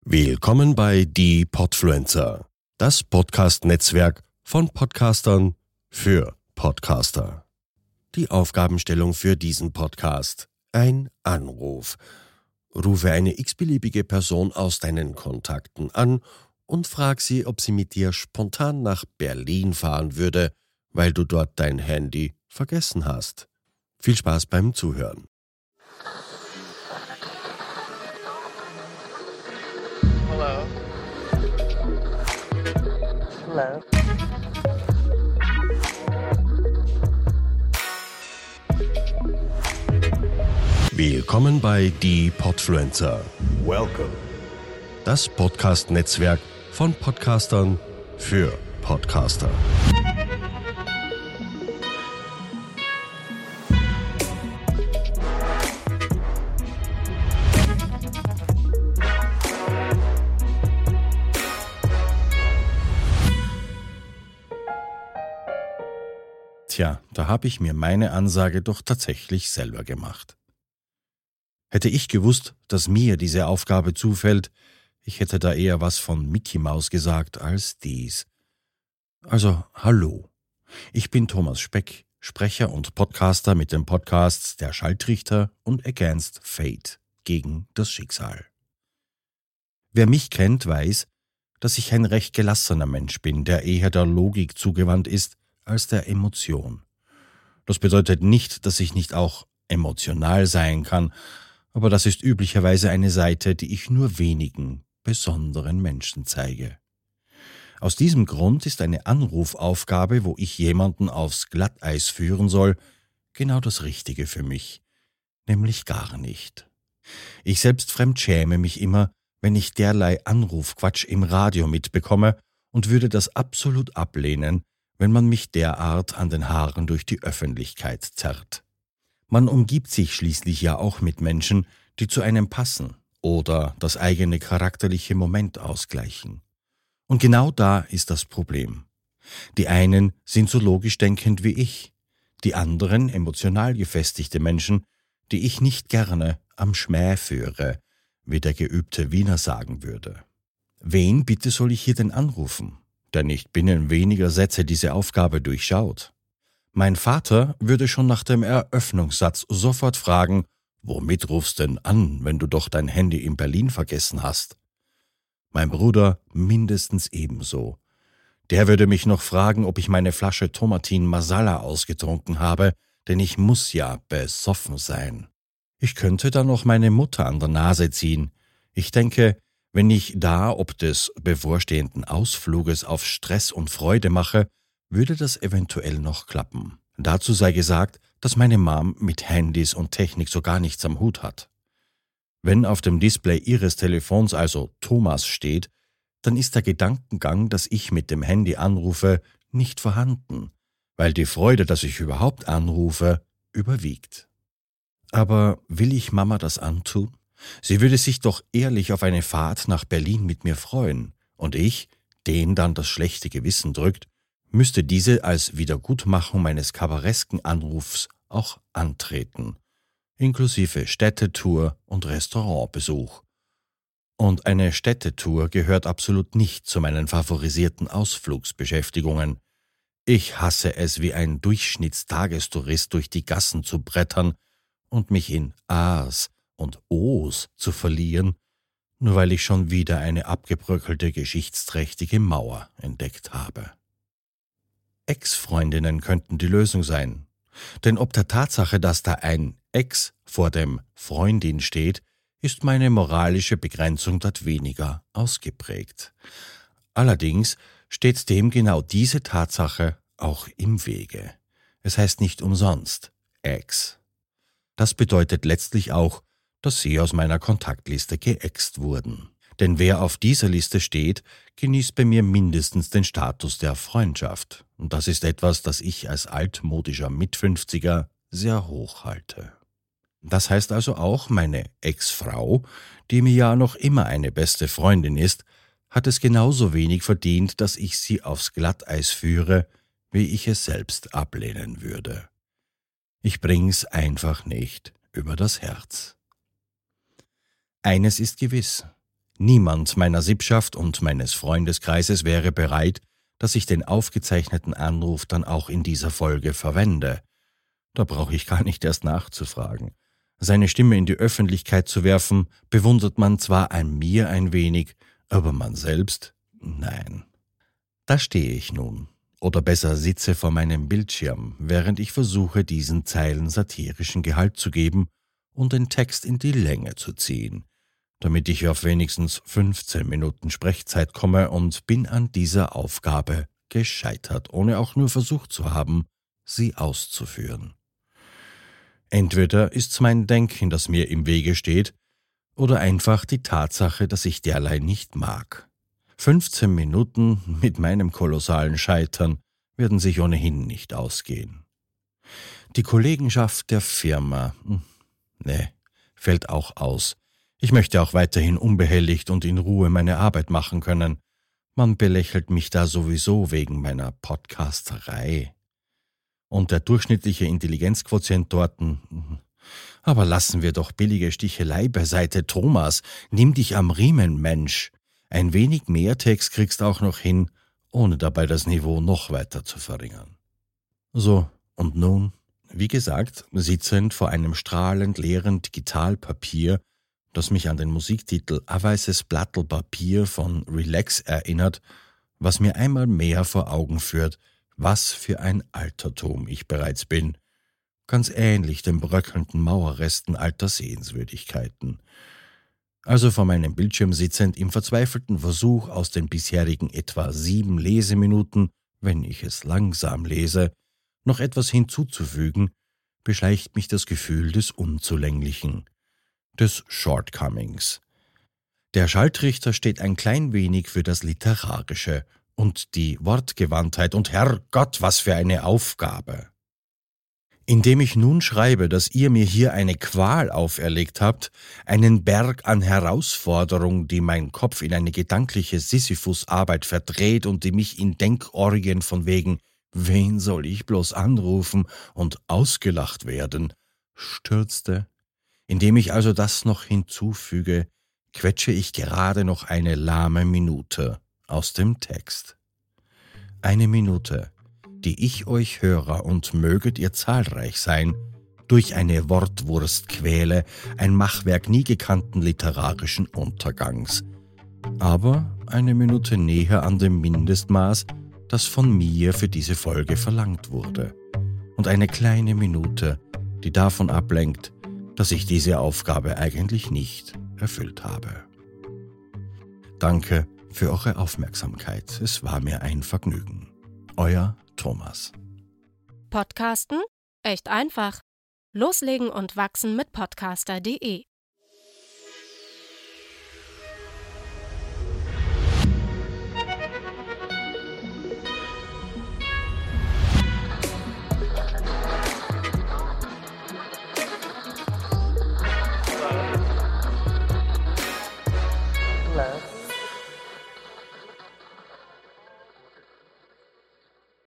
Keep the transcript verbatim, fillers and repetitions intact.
Willkommen bei Die Podfluencer, das Podcast-Netzwerk von Podcastern für Podcaster. Die Aufgabenstellung für diesen Podcast: ein Anruf. Rufe eine x-beliebige Person aus deinen Kontakten an und frag sie, ob sie mit dir spontan nach Berlin fahren würde, weil du dort dein Handy vergessen hast. Viel Spaß beim Zuhören. Hello. Hello. Willkommen bei Die Podfluencer. Welcome. Das Podcast-Netzwerk von Podcastern für Podcaster. Tja, da habe ich mir meine Ansage doch tatsächlich selber gemacht. Hätte ich gewusst, dass mir diese Aufgabe zufällt, ich hätte da eher was von Mickey Maus gesagt als dies. Also, hallo. Ich bin Thomas Speck, Sprecher und Podcaster mit den Podcasts Der Schalltrichter und Against Fate, gegen das Schicksal. Wer mich kennt, weiß, dass ich ein recht gelassener Mensch bin, der eher der Logik zugewandt ist als der Emotion. Das bedeutet nicht, dass ich nicht auch emotional sein kann, aber das ist üblicherweise eine Seite, die ich nur wenigen besonderen Menschen zeige. Aus diesem Grund ist eine Anrufaufgabe, wo ich jemanden aufs Glatteis führen soll, genau das Richtige für mich, nämlich gar nicht. Ich selbst fremdschäme mich immer, wenn ich derlei Anrufquatsch im Radio mitbekomme und würde das absolut ablehnen, wenn man mich derart an den Haaren durch die Öffentlichkeit zerrt. Man umgibt sich schließlich ja auch mit Menschen, die zu einem passen oder das eigene charakterliche Moment ausgleichen. Und genau da ist das Problem. Die einen sind so logisch denkend wie ich, die anderen emotional gefestigte Menschen, die ich nicht gerne am Schmäh führe, wie der geübte Wiener sagen würde. Wen bitte soll ich hier denn anrufen, der nicht binnen weniger Sätze diese Aufgabe durchschaut? Mein Vater würde schon nach dem Eröffnungssatz sofort fragen, womit rufst denn an, wenn du doch dein Handy in Berlin vergessen hast? Mein Bruder mindestens ebenso. Der würde mich noch fragen, ob ich meine Flasche Tomatin Masala ausgetrunken habe, denn ich muss ja besoffen sein. Ich könnte dann noch meine Mutter an der Nase ziehen. Ich denke, wenn ich da ob des bevorstehenden Ausfluges auf Stress und Freude mache, würde das eventuell noch klappen. Dazu sei gesagt, dass meine Mom mit Handys und Technik so gar nichts am Hut hat. Wenn auf dem Display ihres Telefons also Thomas steht, dann ist der Gedankengang, dass ich mit dem Handy anrufe, nicht vorhanden, weil die Freude, dass ich überhaupt anrufe, überwiegt. Aber will ich Mama das antun? Sie würde sich doch ehrlich auf eine Fahrt nach Berlin mit mir freuen, und ich, den dann das schlechte Gewissen drückt, müsste diese als Wiedergutmachung meines kabaresken Anrufs auch antreten, inklusive Städtetour und Restaurantbesuch. Und eine Städtetour gehört absolut nicht zu meinen favorisierten Ausflugsbeschäftigungen. Ich hasse es, wie ein Durchschnittstagestourist durch die Gassen zu brettern und mich in A's und O's zu verlieren, nur weil ich schon wieder eine abgebröckelte, geschichtsträchtige Mauer entdeckt habe. Ex-Freundinnen könnten die Lösung sein, denn ob der Tatsache, dass da ein Ex vor dem Freundin steht, ist meine moralische Begrenzung dort weniger ausgeprägt. Allerdings steht dem genau diese Tatsache auch im Wege. Es heißt nicht umsonst Ex. Das bedeutet letztlich auch, dass sie aus meiner Kontaktliste geäxt wurden. Denn wer auf dieser Liste steht, genießt bei mir mindestens den Status der Freundschaft. Und das ist etwas, das ich als altmodischer Mitfünfziger sehr hoch halte. Das heißt also auch, meine Ex-Frau, die mir ja noch immer eine beste Freundin ist, hat es genauso wenig verdient, dass ich sie aufs Glatteis führe, wie ich es selbst ablehnen würde. Ich bring's einfach nicht über das Herz. Eines ist gewiss: Niemand meiner Sippschaft und meines Freundeskreises wäre bereit, dass ich den aufgezeichneten Anruf dann auch in dieser Folge verwende. Da brauche ich gar nicht erst nachzufragen. Seine Stimme in die Öffentlichkeit zu werfen, bewundert man zwar an mir ein wenig, aber man selbst? Nein. Da stehe ich nun, oder besser sitze vor meinem Bildschirm, während ich versuche, diesen Zeilen satirischen Gehalt zu geben und den Text in die Länge zu ziehen, damit ich auf wenigstens fünfzehn Minuten Sprechzeit komme, und bin an dieser Aufgabe gescheitert, ohne auch nur versucht zu haben, sie auszuführen. Entweder ist's mein Denken, das mir im Wege steht, oder einfach die Tatsache, dass ich derlei nicht mag. fünfzehn Minuten mit meinem kolossalen Scheitern werden sich ohnehin nicht ausgehen. Die Kollegenschaft der Firma, ne, fällt auch aus. Ich möchte auch weiterhin unbehelligt und in Ruhe meine Arbeit machen können. Man belächelt mich da sowieso wegen meiner Podcasterei. Und der durchschnittliche Intelligenzquotient dort. Aber lassen wir doch billige Stichelei beiseite, Thomas. Nimm dich am Riemen, Mensch. Ein wenig mehr Text kriegst auch noch hin, ohne dabei das Niveau noch weiter zu verringern. So, und nun, wie gesagt, sitzend vor einem strahlend leeren Digitalpapier, das mich an den Musiktitel »A weißes Blattel Papier« von Relax erinnert, was mir einmal mehr vor Augen führt, was für ein Altertum ich bereits bin, ganz ähnlich den bröckelnden Mauerresten alter Sehenswürdigkeiten. Also vor meinem Bildschirm sitzend im verzweifelten Versuch, aus den bisherigen etwa sieben Leseminuten, wenn ich es langsam lese, noch etwas hinzuzufügen, beschleicht mich das Gefühl des Unzulänglichen, des Shortcomings. Der Schaltrichter steht ein klein wenig für das Literarische und die Wortgewandtheit, und Herrgott, was für eine Aufgabe! Indem ich nun schreibe, dass ihr mir hier eine Qual auferlegt habt, einen Berg an Herausforderung, die mein Kopf in eine gedankliche Sisyphus-Arbeit verdreht und die mich in Denkorgien von wegen »Wen soll ich bloß anrufen?« und ausgelacht werden, stürzte. Indem ich also das noch hinzufüge, quetsche ich gerade noch eine lahme Minute aus dem Text. Eine Minute, die ich euch Hörer, und möget ihr zahlreich sein, durch eine Wortwurst quäle, ein Machwerk nie gekannten literarischen Untergangs. Aber eine Minute näher an dem Mindestmaß, das von mir für diese Folge verlangt wurde. Und eine kleine Minute, die davon ablenkt, dass ich diese Aufgabe eigentlich nicht erfüllt habe. Danke für eure Aufmerksamkeit. Es war mir ein Vergnügen. Euer Thomas. Podcasten? Echt einfach. Loslegen und wachsen mit podcaster punkt de